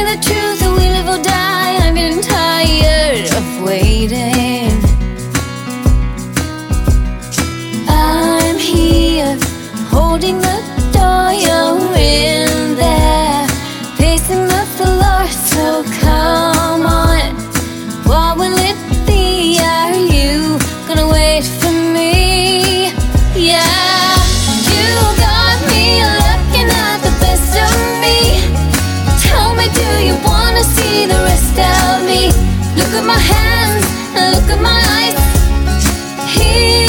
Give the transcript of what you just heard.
the truth or we live or die. I'm getting tired of waiting. I'm here, holding the door, you're in there, pacing the floor, so come on. What will it be? Are you gonna wait for me? Yeah, you got me looking at the best of me. Tell me, do you wanna see the rest of me? Look at my hands and look at my eyes. Here